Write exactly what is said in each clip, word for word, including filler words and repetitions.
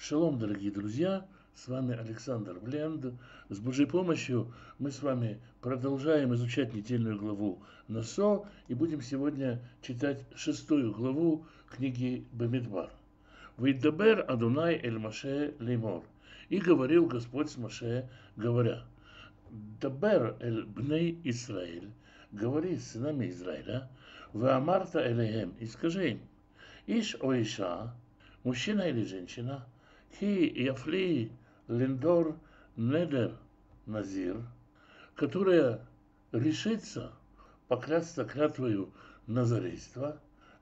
Шалом, дорогие друзья, с вами Александр Бленд. С Божьей помощью мы с вами продолжаем изучать недельную главу Насо и будем сегодня читать шестую главу книги Бамидбар. «Вейдабер Адунай эль Маше леймор». И говорил Господь с Маше, говоря: «Дабер эль бней Исраэль», говори с сынами Израиля, «Ваамарта элехем», и скажи им: «Иш о иша», мужчина или женщина, «Хи яфли линдор недер назир», которая решится поклясться клятвою назарейства,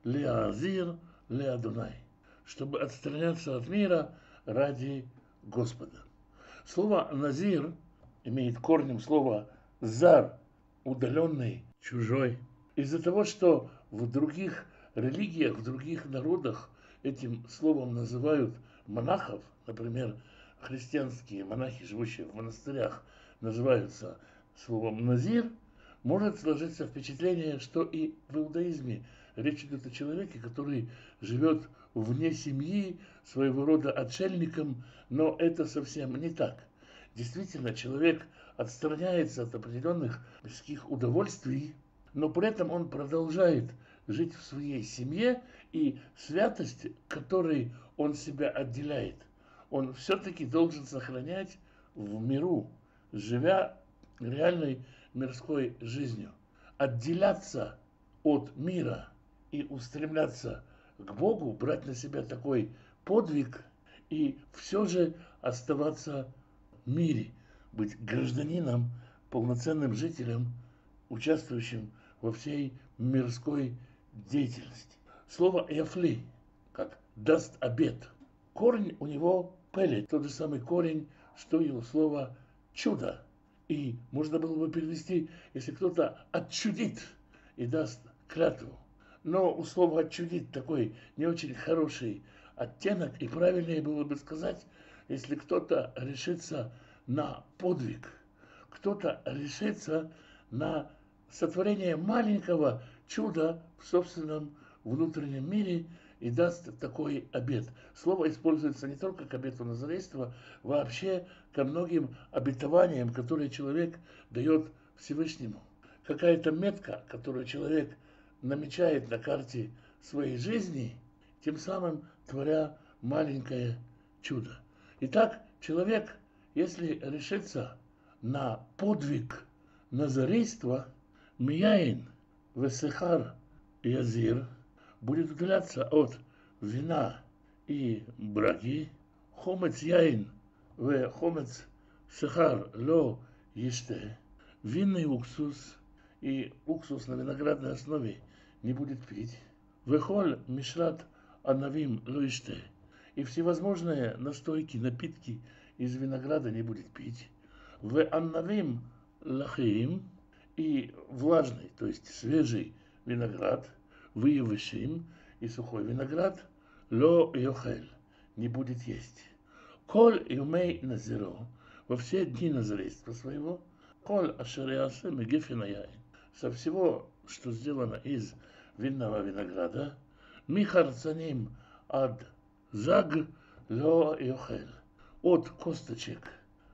леазир леадунай, чтобы отстраняться от мира ради Господа. Слово «назир» имеет корнем слово «зар», удаленный, чужой. Из-за того, что в других религиях, в других народах этим словом называют монахов, например, христианские монахи, живущие в монастырях, называются словом «назир», может сложиться впечатление, что и в иудаизме речь идет о человеке, который живет вне семьи, своего рода отшельником, но это совсем не так. Действительно, человек отстраняется от определенных мирских удовольствий, но при этом он продолжает жить в своей семье, и святость, которой он себя отделяет, он все-таки должен сохранять в миру, живя реальной мирской жизнью. Отделяться от мира и устремляться к Богу, брать на себя такой подвиг и все же оставаться в мире, быть гражданином, полноценным жителем, участвующим во всей мирской деятельности. Слово «яфли», как «даст обет», корень у него «пелет», тот же самый корень, что и у слова «чудо». И можно было бы перевести, если кто-то отчудит и даст клятву. Но у слова «отчудить» такой не очень хороший оттенок, и правильнее было бы сказать, если кто-то решится на подвиг, кто-то решится на сотворение маленького чуда в собственном внутреннем мире и даст такой обет. Слово используется не только к обету назарейства, вообще ко многим обетованиям, которые человек дает Всевышнему. Какая-то метка, которую человек намечает на карте своей жизни, тем самым творя маленькое чудо. Итак, человек, если решится на подвиг назарейства, мияин весехар язир, будет удаляться от вина и браги, хомец яин ве хомец сехар ло еште, винный уксус и уксус на виноградной основе не будет пить, вехоль мишрат анавим ло еште, и всевозможные настойки, напитки из винограда не будет пить, ве аннавим лахим, и влажный, то есть свежий виноград, выявышим, и сухой виноград, ло йохель, не будет есть. Коль юмей назиро, во все дни назарейства своего, коль ашериасе мегефинаяин, со всего, что сделано из винного винограда, михарцаним ад заг ло йохель, от косточек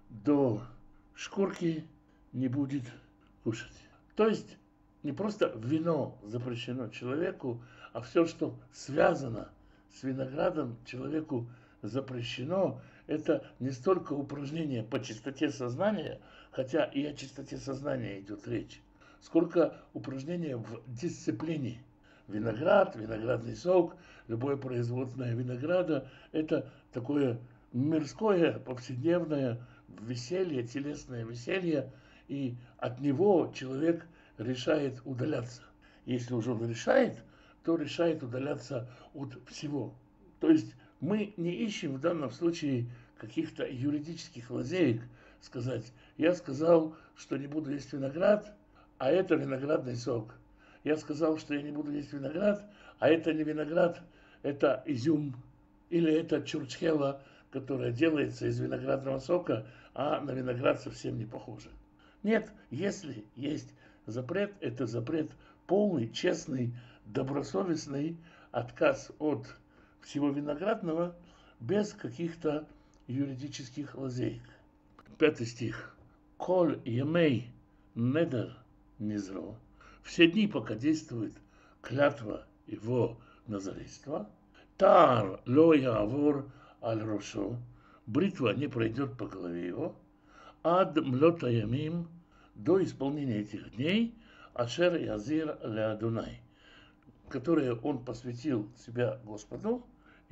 до шкурки не будет кушать. То есть не просто вино запрещено человеку, а все, что связано с виноградом, человеку запрещено. Это не столько упражнение по чистоте сознания, хотя и о чистоте сознания идет речь, сколько упражнение в дисциплине. Виноград, виноградный сок, любое производное винограда – это такое мирское, повседневное веселье, телесное веселье, и от него человек решает удаляться. Если уже он решает, то решает удаляться от всего. То есть мы не ищем в данном случае каких-то юридических лазеек, сказать: я сказал, что не буду есть виноград, а это виноградный сок. Я сказал, что я не буду есть виноград, а это не виноград, это изюм. Или это чурчхела, которая делается из виноградного сока, а на виноград совсем не похожа. Нет, если есть запрет, это запрет полный, честный, добросовестный отказ от всего виноградного, без каких-то юридических лазеек. Пятый стих. Коль емей недер низро. Все дни, пока действует клятва его назарейства. Тар ло явор аль рошо. Бритва не пройдет по голове его. Ад млота ямим. До исполнения этих дней. Ашер язир ле Адунай. Которые он посвятил себя Господу.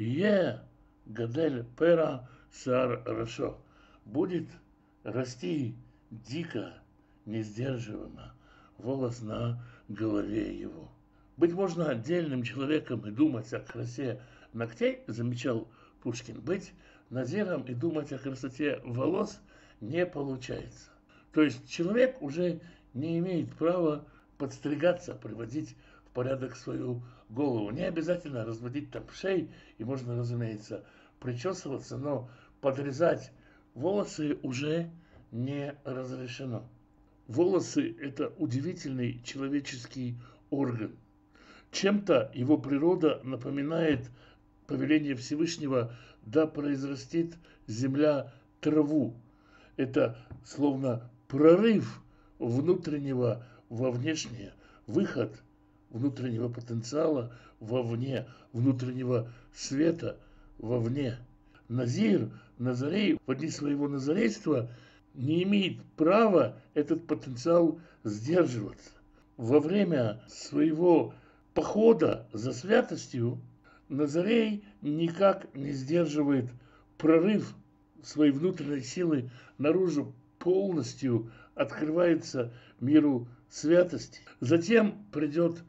Е гадель пера сар рошо. Будет расти дико, несдерживаемо волос на голове его. Быть можно отдельным человеком и думать о красе ногтей, замечал Пушкин. Быть назиром и думать о красоте волос не получается. То есть человек уже не имеет права подстригаться, приводить в порядок свою голову. Не обязательно разводить там шеи, и можно, разумеется, причесываться, но подрезать волосы уже не разрешено. Волосы – это удивительный человеческий орган. Чем-то его природа напоминает повеление Всевышнего «да произрастит земля траву». Это словно прорыв внутреннего во внешнее, выход внутреннего потенциала вовне, внутреннего света вовне. Назир, Назарей в дни своего назарейства не имеет права этот потенциал сдерживаться. Во время своего похода за святостью Назарей никак не сдерживает прорыв своей внутренней силы наружу, полностью открывается миру святости. Затем придет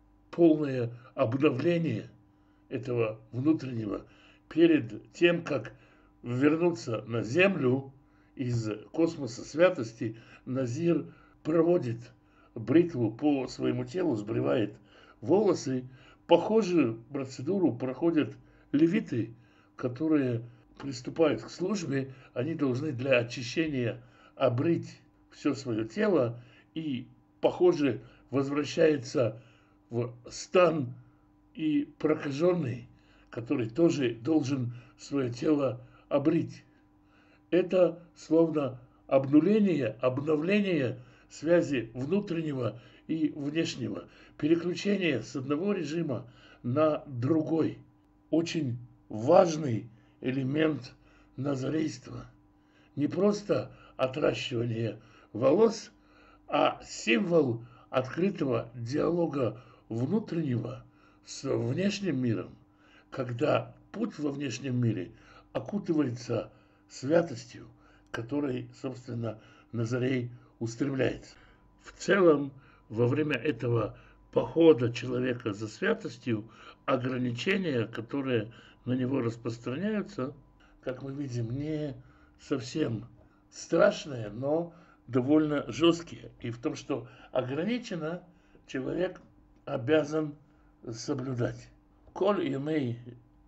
полное обновление этого внутреннего перед тем, как вернуться на землю из космоса святости. Назир проводит бритву по своему телу, сбривает волосы. Похожую процедуру проходят левиты, которые приступают к службе. Они должны для очищения обрить все свое тело и, похоже, возвращается в стан и прокаженный, который тоже должен свое тело обрить. Это словно обнуление, обновление связи внутреннего и внешнего, переключение с одного режима на другой. Очень важный элемент назарейства. Не просто отращивание волос, а символ открытого диалога внутреннего с внешним миром, когда путь во внешнем мире окутывается святостью, которой, собственно, Назарей устремляется. В целом, во время этого похода человека за святостью, ограничения, которые на него распространяются, как мы видим, не совсем страшные, но довольно жесткие. И в том, что ограничено, человек обязан соблюдать. Коль ямей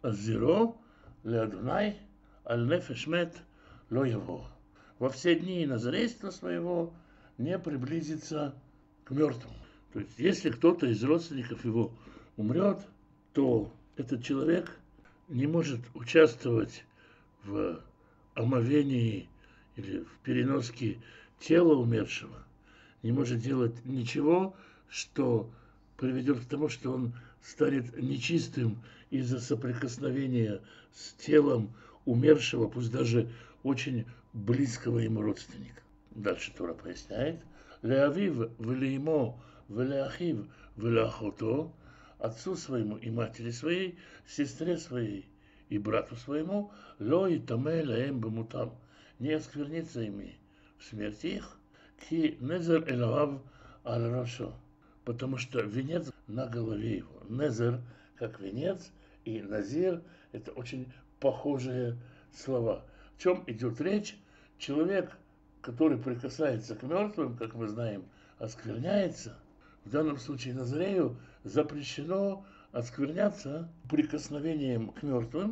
азиро ле Адунай аль нефеш мет ло яво. Во все дни назарейства своего не приблизится к мертвому. То есть, если кто-то из родственников его умрет, то этот человек не может участвовать в омовении или в переноске тела умершего, не может делать ничего, что приведет к тому, что он станет нечистым из-за соприкосновения с телом умершего, пусть даже очень близкого ему родственника. Дальше Тора поясняет: «Леавив велеимо велеахив велеахото», отцу своему и матери своей, сестре своей и брату своему, лой таме лаэм бемутам, не осквернится ими в смерти их, ки незер элавав аль рошо, потому что венец на голове его. Незер как венец, и назир — это очень похожие слова. В чем идет речь? Человек, который прикасается к мертвым, как мы знаем, оскверняется. В данном случае Назарею запрещено оскверняться прикосновением к мертвым,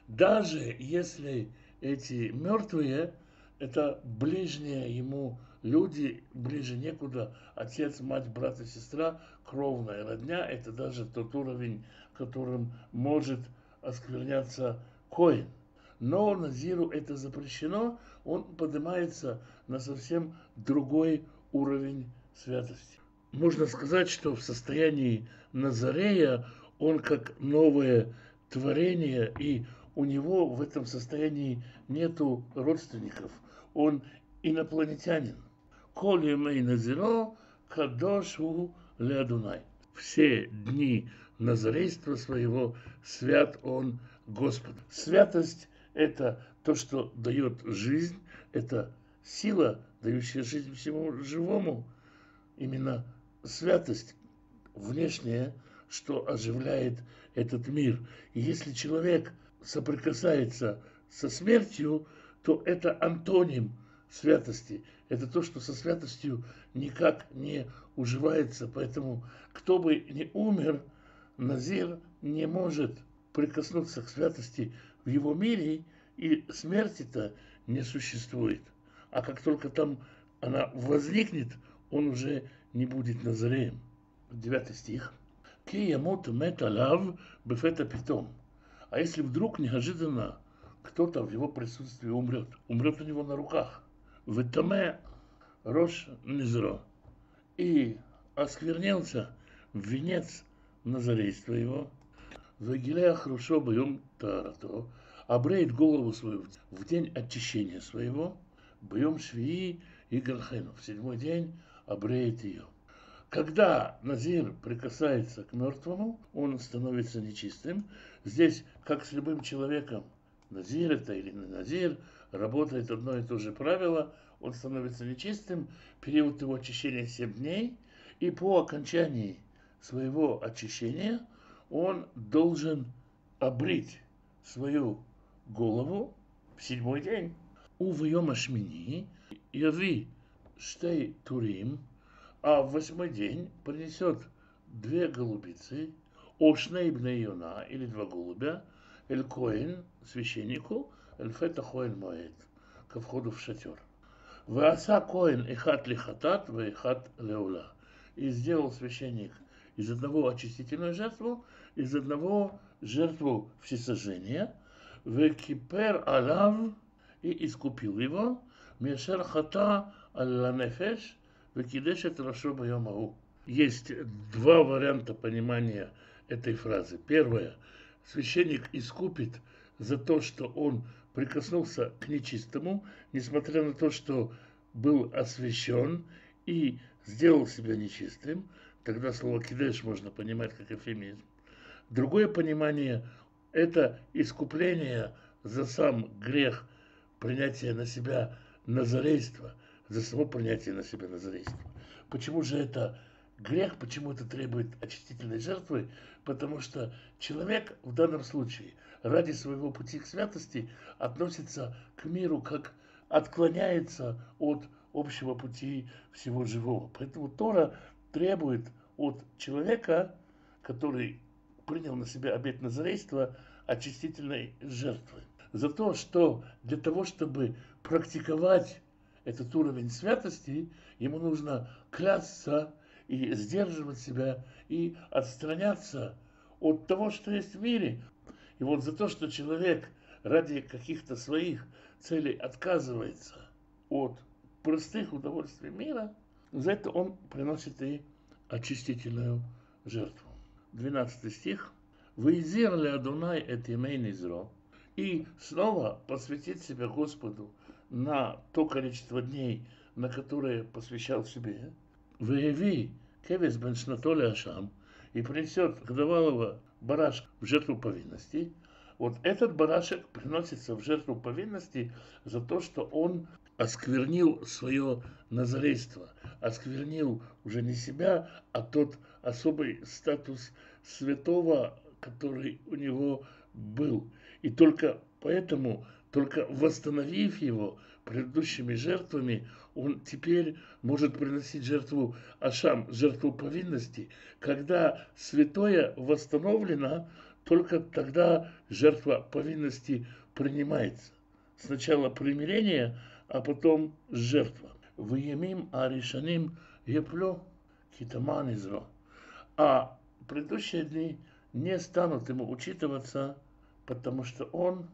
даже если эти мертвые – это ближние ему люди, ближе некуда, отец, мать, брат и сестра, кровная родня. Это даже тот уровень, которым может оскверняться коэн. но назиру это запрещено, он поднимается на совсем другой уровень святости. Можно сказать, что в состоянии Назарея он как новое творение, и у него в этом состоянии нету родственников. Он инопланетянин. Коли мей назиро, кадошу леадунай. Все дни назарейства своего свят он Господу. Святость – это то, что дает жизнь, это сила, дающая жизнь всему живому. Именно святость внешняя, что оживляет этот мир. И если человек соприкасается со смертью, то это антоним святости. Это то, что со святостью никак не уживается. Поэтому, кто бы ни умер, назир не может прикоснуться к святости в его мире, и смерти-то не существует. А как только там она возникнет, он уже не будет назареем. Девятый стих. Ки ямут мет алав бефета питом. А если вдруг неожиданно кто-то в его присутствии умрет, умрет у него на руках, витаме рош низро, и осквернился в венец назарейства его, вегилея хрушо бьем тарато, обреет голову свою в день очищения своего, бьем швии и гархену, в седьмой день обреет ее. Когда назир прикасается к мертвому, он становится нечистым. Здесь, как с любым человеком, назир это или не назир, работает одно и то же правило. Он становится нечистым, период его очищения семь дней, и по окончании своего очищения он должен обрить свою голову в седьмой день. У вьема шмини яви штей турим, а в восьмой день принесет две голубицы, ошней бней йона, или два голубя, эль коэн, священнику, эль фета хоэн моэд, ко входу в шатер. Вааса коэн эхат лихатат, ваэхат леула. И сделал священник из одного очистительную жертву, из одного жертву всесожжения, векипер алав, и искупил его, мешер хата алла нефеш, векидешет рашо бьем ау. Есть два варианта понимания этой фразы. Первое. Священник искупит за то, что он прикоснулся к нечистому, несмотря на то, что был освящен и сделал себя нечистым. Тогда слово кидеш можно понимать как эвфемизм. Другое понимание – это искупление за сам грех принятия на себя назарейства, за само принятие на себя назарейства. Почему же это грех, почему это требует очистительной жертвы? Потому что человек в данном случае ради своего пути к святости относится к миру, как отклоняется от общего пути всего живого. Поэтому Тора требует от человека, который принял на себя обет назарейства, очистительной жертвы. За то, что для того, чтобы практиковать этот уровень святости, ему нужно клясться и сдерживать себя, и отстраняться от того, что есть в мире. И вот за то, что человек ради каких-то своих целей отказывается от простых удовольствий мира, за это он приносит и очистительную жертву. двенадцатый стих. «Ваизир ле Адонай эт ямей низро». И снова посвятить себя Господу на то количество дней, на которые посвящал себе. «Ваеви кевес бен шнато ле ашам». И принесет годовалого барашка в жертву повинности. Вот этот барашек приносится в жертву повинности за то, что он осквернил свое назарейство, осквернил уже не себя, а тот особый статус святого, который у него был. И только поэтому, только восстановив его предыдущими жертвами, он теперь может приносить жертву Ашам, жертву повинности. Когда святое восстановлено, только тогда жертва повинности принимается. Сначала примирение, а потом жертва. «Ваемим аришаним епло китаман изро». А предыдущие дни не станут ему учитываться, потому что он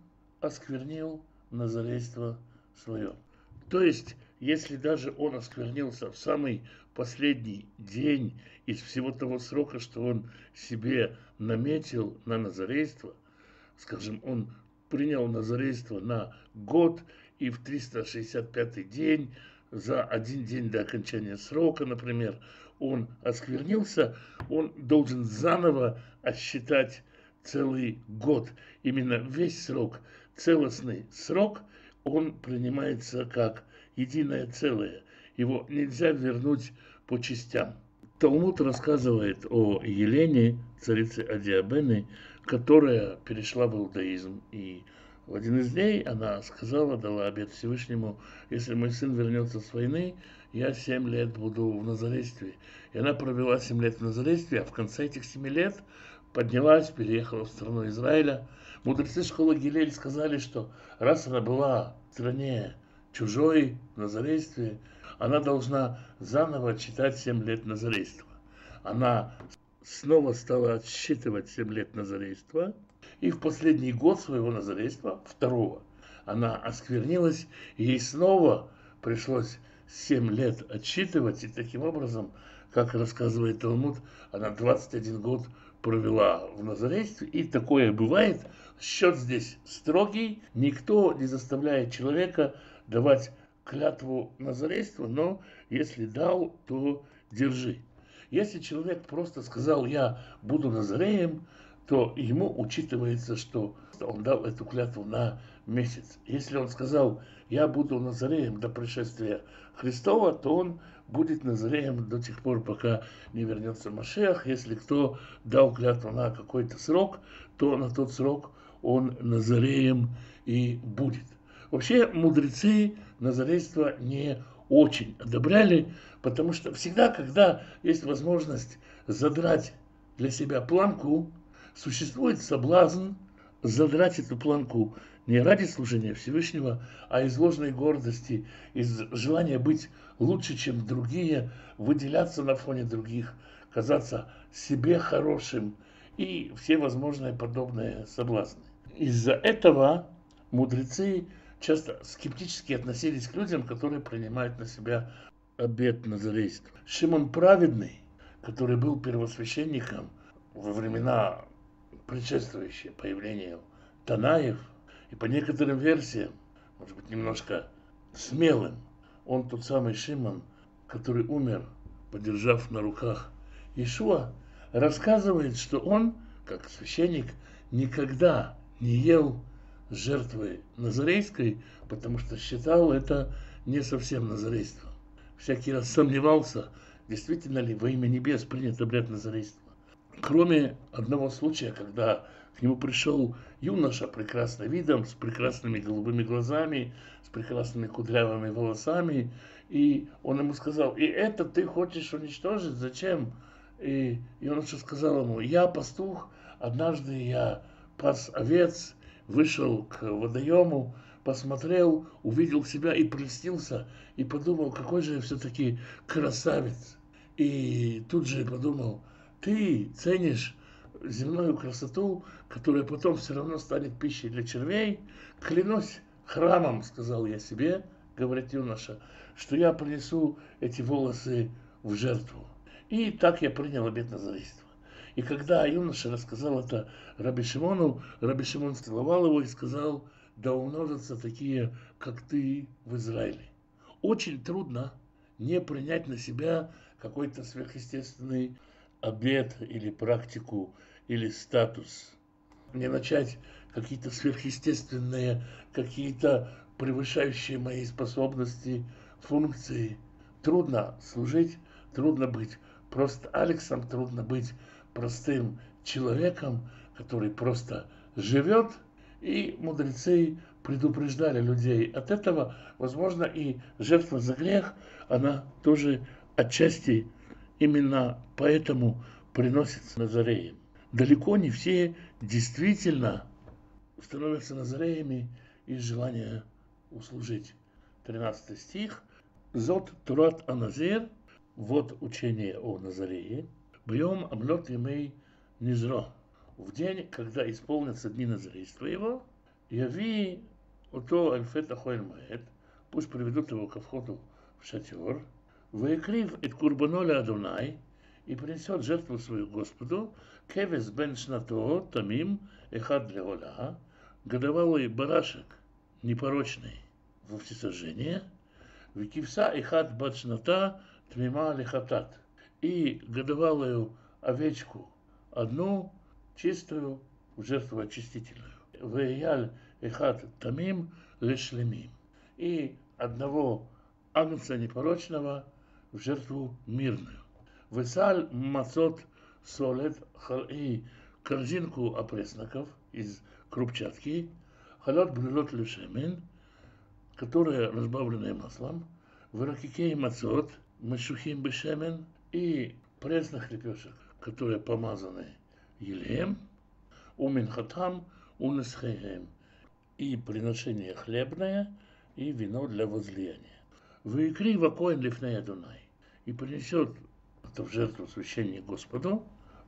осквернил назарейство свое. То есть, если даже он осквернился в самый последний день из всего того срока, что он себе наметил на назарейство, скажем, он принял назарейство на год, и в триста шестьдесят пятый день, за один день до окончания срока, например, он осквернился, он должен заново отсчитать целый год. Именно весь срок, целостный срок, он принимается как единое целое. Его нельзя вернуть по частям. Талмуд рассказывает о Елене, царице Адиабены, которая перешла в иудаизм. И в один из дней она сказала, дала обет Всевышнему: если мой сын вернется с войны, я семь лет буду в назарействе. И она провела семь лет в назарействе, а в конце этих семи лет поднялась, переехала в страну Израиля. Мудрецы школы Гилель сказали, что раз она была в стране чужой, в назарействе, она должна заново читать семь лет назарейства. Она снова стала отсчитывать семь лет назарейства, и в последний год своего назарейства, второго, она осквернилась, и ей снова пришлось семь лет отсчитывать, и таким образом, как рассказывает Талмуд, она двадцать один год провела в назарействе, и такое бывает. Счет здесь строгий, никто не заставляет человека давать клятву назарейства, но если дал, то держи. Если человек просто сказал: я буду назареем, то ему учитывается, что он дал эту клятву на месяц. Если он сказал: я буду назареем до пришествия Христова, то он будет назареем до тех пор, пока не вернется Машиах. Если кто дал клятву на какой-то срок, то на тот срок он назареем и будет. Вообще мудрецы назарейство не очень одобряли, потому что всегда, когда есть возможность задрать для себя планку, существует соблазн задрать эту планку не ради служения Всевышнего, а из ложной гордости, из желания быть лучше, чем другие, выделяться на фоне других, казаться себе хорошим и все возможные подобные соблазны. Из-за этого мудрецы часто скептически относились к людям, которые принимают на себя обет назарейства. Шимон Праведный, который был первосвященником во времена, предшествующие появлению Танаев, и по некоторым версиям, может быть, немножко смелым, он тот самый Шимон, который умер, подержав на руках Иешуа, рассказывает, что он, как священник, никогда не ел жертвы назарейской, потому что считал это не совсем назарейством. Всякий раз сомневался, действительно ли во имя небес принят обряд назарейства. Кроме одного случая, когда к нему пришел юноша прекрасным видом, с прекрасными голубыми глазами, с прекрасными кудрявыми волосами, и он ему сказал: и это ты хочешь уничтожить? Зачем? И юноша сказал ему: я пастух, однажды я пас овец, вышел к водоему, посмотрел, увидел себя и прельстился, и подумал, какой же я все-таки красавец. И тут же подумал: ты ценишь земную красоту, которая потом все равно станет пищей для червей. Клянусь храмом, сказал я себе, говорит юноша, что я принесу эти волосы в жертву. И так я принял обет назарейства. И когда юноша рассказал это Раби Шимону, Раби Шимон целовал его и сказал: да умножатся такие, как ты, в Израиле. Очень трудно не принять на себя какой-то сверхъестественный обет или практику, или статус. Не начать какие-то сверхъестественные, какие-то превышающие мои способности функции. Трудно служить, трудно быть просто Алексом, трудно быть простым человеком, который просто живет. И мудрецы предупреждали людей от этого. Возможно, и жертва за грех, она тоже отчасти именно поэтому приносится назареям. Далеко не все действительно становятся назареями из желания услужить. тринадцатый стих. Зот турат аназир. Вот учение о Назарее. Бьем облет имей низро. В день, когда исполнятся дни назарейства его, Яви ото альфета хойльмаэт, пусть приведут его ко входу в шатер, выекрив эт курбаноля Адонай, и принесет жертву свою Господу, кевес бен шнато, тамим, эхад леола, годовалый барашек, непорочный во всесожжение, викивса эхад бачната, тмима лехатат, и годовалую овечку, одну чистую в жертву очистительную. Веяль эхад тамим лешлемим, и одного агнца непорочного в жертву мирную. Весаль мацот солет и корзинку опресноков из крупчатки, халат блюлот лешемен, которые разбавлены маслом, выракикей мацот, мешухим бешемен, и пресных лепешек, которые помазаны елеем, уминхатам, унесхеем, и приношение хлебное, и вино для возлияния. Выекри вакоин лифней Адонай, и принесет это в жертву священник Господу,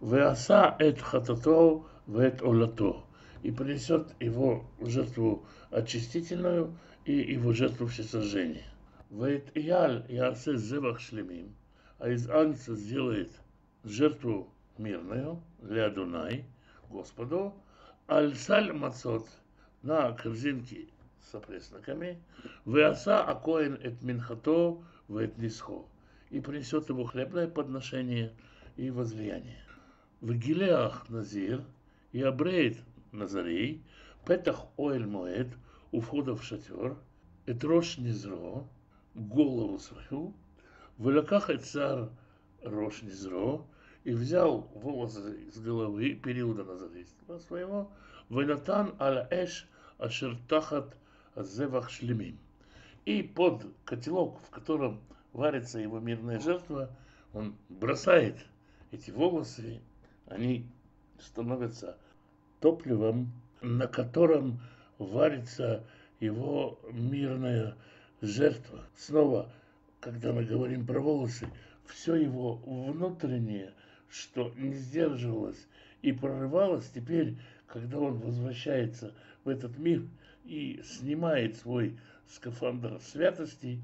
веаса эт хатато вэт олато, и принесет его в жертву очистительную и его жертву всесожжения. Вэт ияль ясе зевах шлемим, а из агнца сделает жертву мирную для Адонай, Господу, аль-саль мацот, на корзинке с опресноками, веаса акоин эт минхато вэт нисхо, и принесет его хлебное подношение и возлияние. В гилеах назир и обреет назарей, петах оэль моэд, у входа в шатер, эт рош низро, голову свою, вылаках эт цар рош низро, и взял волосы с головы периода назарейства своего, венатан аля эш ашер тахат зевах шлемим, и под котелок, в котором варится его мирная жертва, он бросает эти волосы, они становятся топливом, на котором варится его мирная жертва. Снова, когда мы говорим про волосы, все его внутреннее, что не сдерживалось и прорывалось, теперь, когда он возвращается в этот мир и снимает свой скафандр святости,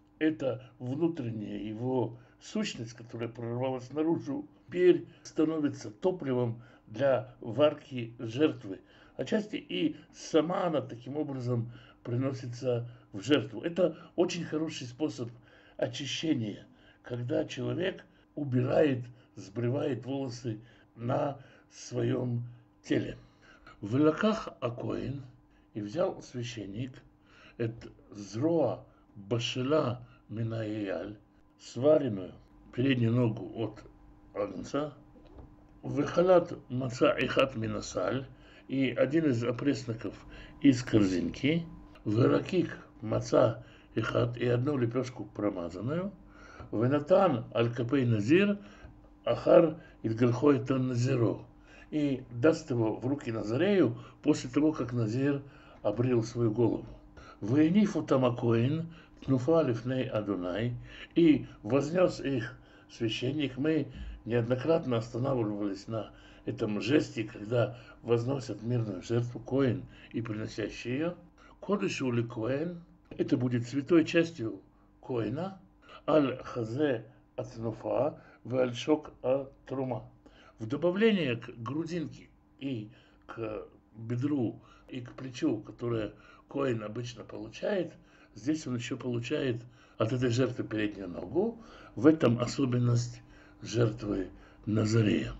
это внутренняя его сущность, которая прорвалась наружу, теперь становится топливом для варки жертвы. Отчасти и сама она таким образом приносится в жертву. Это очень хороший способ очищения, когда человек убирает, сбривает волосы на своем теле. В лаках акоин, и взял священник, это зроа башила минаияль, сваренную переднюю ногу от агнца, выхалат маца ихат минасаль, и один из опресноков из корзинки, выракик маца ихат, и одну лепешку промазанную, венатан аль-капей назир, ахар идгальхой тон назиро, и даст его в руки Назарею после того, как Назир обрел свою голову. Вейнифу тамакоин, тнуфа лифней Адонай, и вознес их священник. Мы неоднократно останавливались на этом жесте, когда возносят мирную жертву коин и приносящий ее. Кодыш ули коин, это будет святой частью коина, аль-хазе ат-нуфа, валь-шок ат-трума. В добавление к грудинке и к бедру и к плечу, которое коин обычно получает, здесь он еще получает от этой жертвы переднюю ногу. В этом особенность жертвы Назарея.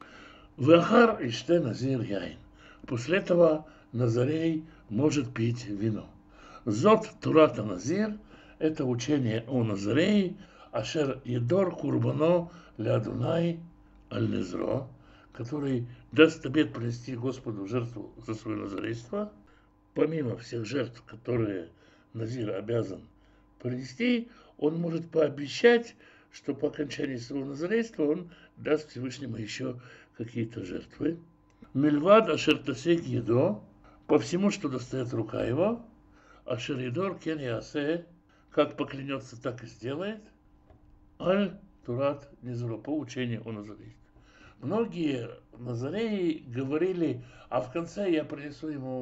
Вахар иште назир яин. После этого Назарей может пить вино. Зот турата назир – это учение о Назарее, ашер едор курбано ля Адонай аль-Низро, который даст обет принести Господу жертву за свое назарейство, помимо всех жертв, которые Назир обязан принести, он может пообещать, что по окончании своего назарейства он даст Всевышнему еще какие-то жертвы. Мильвад ашер тасек едо, по всему, что достает рука его, ашер едор кен ясе, как поклянется, так и сделает, аль турат низро, по учению о назарействе. Многие назареи говорили, а в конце я принесу ему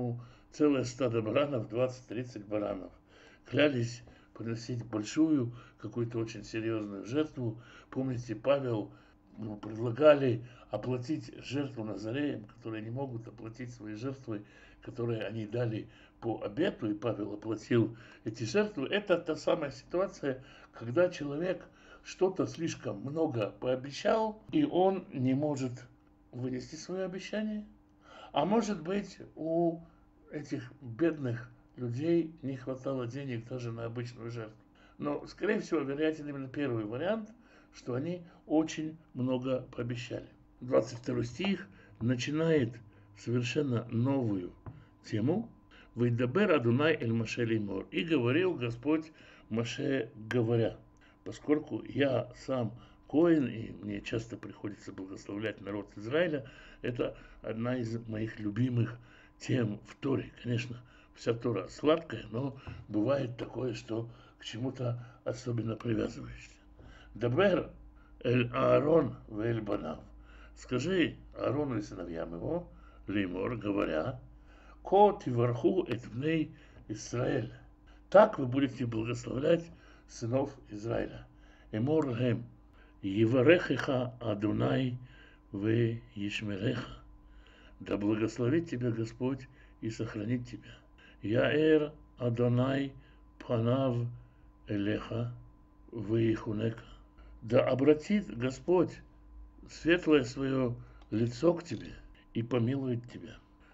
целое стадо баранов, двадцать-тридцать баранов. Клялись приносить большую, какую-то очень серьезную жертву. Помните, Павел ну, предлагали оплатить жертву Назареям, которые не могут оплатить свои жертвы, которые они дали по обету, и Павел оплатил эти жертвы. Это та самая ситуация, когда человек что-то слишком много пообещал, и он не может вынести свое обещание. А может быть, у этих бедных людей не хватало денег даже на обычную жертву. Но, скорее всего, вероятен именно первый вариант, что они очень много пообещали. двадцать второй стих начинает совершенно новую тему. «Вейдабер Адунай эль Моше леймор». И говорил Господь Моше, говоря, поскольку я сам коэн, и мне часто приходится благословлять народ Израиля, это одна из моих любимых тем в Торе. Конечно, вся Тора сладкая, но бывает такое, что к чему-то особенно привязываешься. Дабер эль Аарон вэль банав. Скажи Аарону и сыновьям его, леймор, говоря, ко тиварху эт бней Исраэль. Так вы будете благословлять сынов Израиля. Эмор лэм, еварехеха Адунай ве ешмереха. Да благословит тебя Господь и сохранит тебя. Яэр Адонай панав элеха веихунека. Да обратит Господь светлое свое лицо к тебе и помилует тебя.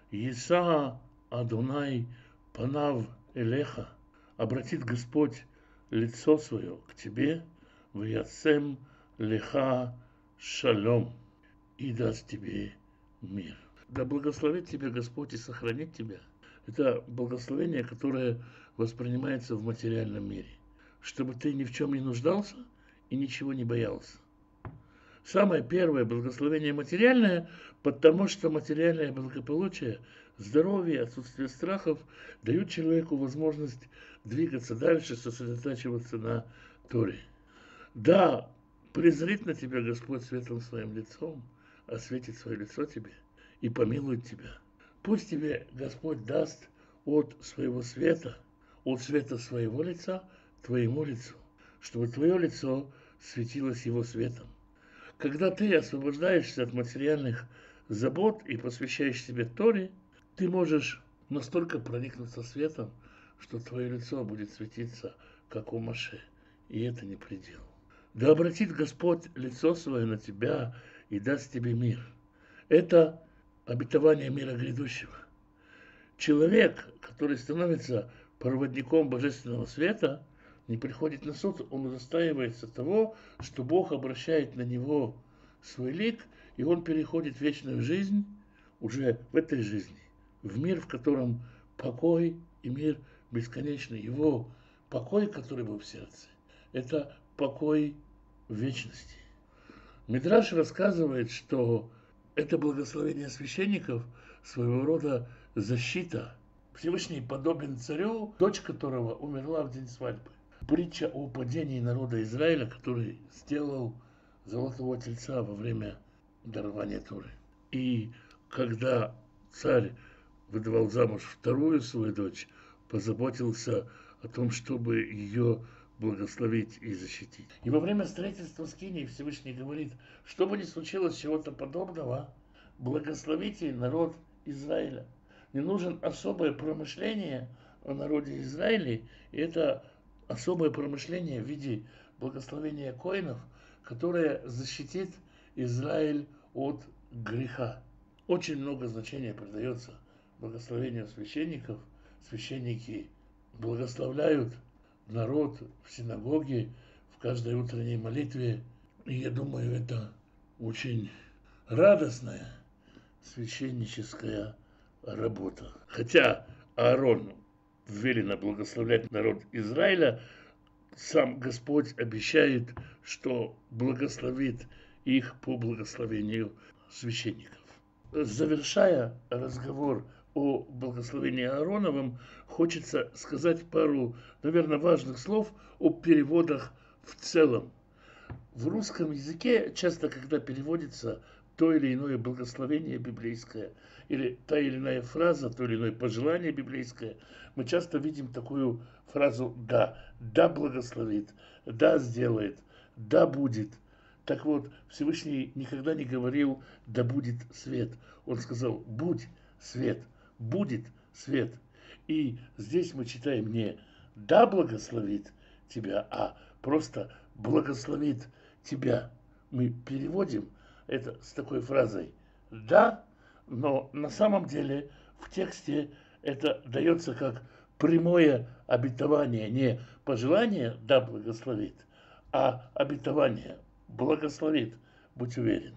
Иса Адонай панав элеха. Обратит Господь лицо свое к тебе, вяцем леха шалом, и даст тебе мир. Да благословит тебя Господь и сохранит тебя. Это благословение, которое воспринимается в материальном мире. Чтобы ты ни в чем не нуждался и ничего не боялся. Самое первое благословение материальное, потому что материальное благополучие, здоровье, отсутствие страхов дают человеку возможность двигаться дальше, сосредотачиваться на Торе. Да, презрит на тебя Господь светлым своим лицом, осветит свое лицо тебе и помилует тебя. Пусть тебе Господь даст от своего света, от света своего лица, твоему лицу, чтобы твое лицо светилось его светом. Когда ты освобождаешься от материальных забот и посвящаешь себе Торе, ты можешь настолько проникнуться светом, что твое лицо будет светиться, как у Моше, и это не предел. Да обратит Господь лицо свое на тебя и даст тебе мир. Это обетование мира грядущего. Человек, который становится проводником божественного света, не приходит на суд, он удостаивается того, что Бог обращает на него свой лик, и он переходит в вечную жизнь уже в этой жизни, в мир, в котором покой и мир бесконечный. Его покой, который был в сердце, это покой в вечности. Мидраш рассказывает, что это благословение священников своего рода защита. Всевышний подобен царю, дочь которого умерла в день свадьбы. Притча о падении народа Израиля, который сделал золотого тельца во время дарования Торы. И когда царь выдавал замуж вторую свою дочь, позаботился о том, чтобы ее благословить и защитить. И во время строительства скинии Всевышний говорит, что бы ни случилось чего-то подобного, благословите народ Израиля. Не нужен особое промышление о народе Израиля, и это особое промышление в виде благословения коинов, которое защитит Израиль от греха. Очень много значения придается благословению священников. Священники благословляют народ в синагоге, в каждой утренней молитве. И я думаю, это очень радостная священническая работа. Хотя Аарону велено благословлять народ Израиля, сам Господь обещает, что благословит их по благословению священников. Завершая разговор о благословении Аароновым, хочется сказать пару, наверное, важных слов о переводах в целом. В русском языке часто, когда переводится то или иное благословение библейское, или та или иная фраза, то или иное пожелание библейское, мы часто видим такую фразу «да», «да благословит», «да сделает», «да будет». Так вот, Всевышний никогда не говорил «да будет свет». Он сказал «будь свет», «будет свет». И здесь мы читаем не «да благословит тебя», а просто «благословит тебя». Мы переводим это с такой фразой «да», но на самом деле в тексте это дается как прямое обетование, не пожелание «да благословит», а обетование «благословит», будь уверен.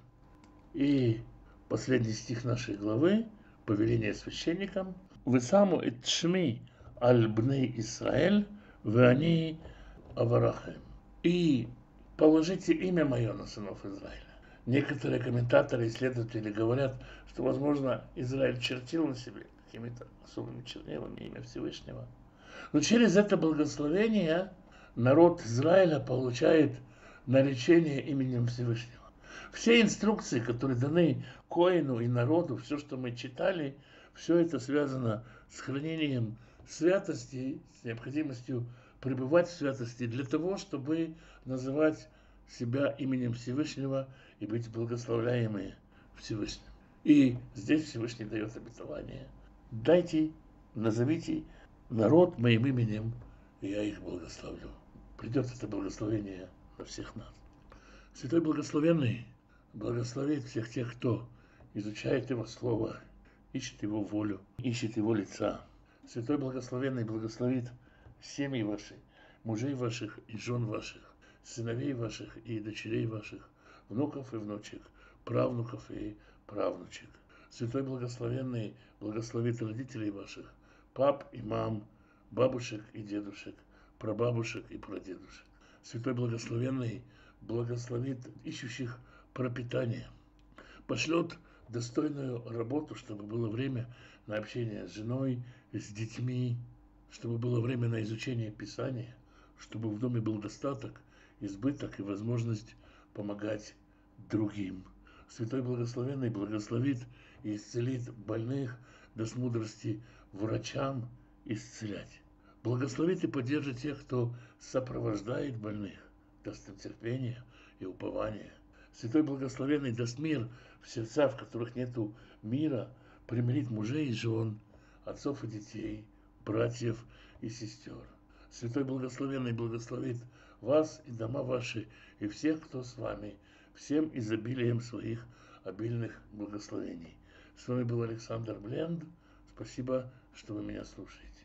И последний стих нашей главы, повеление священникам: «Вы саму эт шми аль бней Исраэль, вы они аварахем». И положите имя мое на сынов Израиля. Некоторые комментаторы, исследователи говорят, что, возможно, Израиль чертил на себе какими-то особыми чернилами имя Всевышнего. Но через это благословение народ Израиля получает наречение именем Всевышнего. Все инструкции, которые даны Коэну и народу, все, что мы читали, все это связано с хранением святости, с необходимостью пребывать в святости для того, чтобы называть себя именем Всевышнего и быть благословляемые Всевышним. И здесь Всевышний дает обетование: дайте, назовите народ моим именем, и я их благословлю. Придет это благословение на всех нас. Святой Благословенный благословит всех тех, кто изучает Его Слово, ищет Его волю, ищет Его лица. Святой Благословенный благословит семьи ваши, мужей ваших и жен ваших, сыновей ваших и дочерей ваших, внуков и внучек, правнуков и правнучек. Святой Благословенный благословит родителей ваших, пап и мам, бабушек и дедушек, прабабушек и прадедушек. Святой Благословенный благословит ищущих пропитание, пошлет достойную работу, чтобы было время на общение с женой, с детьми, чтобы было время на изучение Писания, чтобы в доме был достаток, избыток и возможность помогать другим. Святой Благословенный благословит и исцелит больных, даст мудрости врачам исцелять. Благословит и поддержит тех, кто сопровождает больных, даст им терпение и упование. Святой Благословенный даст мир в сердца, в которых нету мира, примирит мужей и жен, отцов и детей, братьев и сестер. Святой Благословенный благословит вас и дома ваши, и всех, кто с вами, всем изобилием своих обильных благословений. С вами был Александр Бленд. Спасибо, что вы меня слушаете.